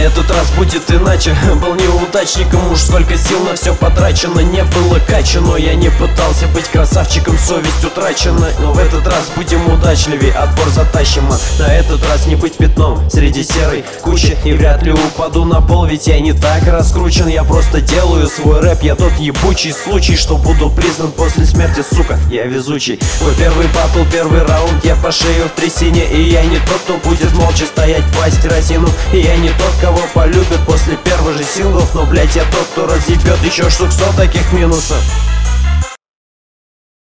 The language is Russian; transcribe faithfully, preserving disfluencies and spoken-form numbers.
этот раз будет иначе. Был неудачником, уж сколько сил на все потрачено. Не было качано, я не пытался быть красавчиком, совесть утрачена. Но в этот раз будем удачливее, отбор затащим. А на этот раз не быть пятном среди серой кучи. И вряд ли упаду на пол, ведь я не так раскручен. Я просто делаю свой рэп, я тот ебучий случай, что буду признан после смерти, сука, я везучий. Мой первый батл, первый раунд, я по шею в трясине. И я не тот, кто будет молча стоять, пасть разину. И я не тот, кого полюбят после первых же синглов. Но, блять, я тот, кто разъебет еще штук сто таких минусов.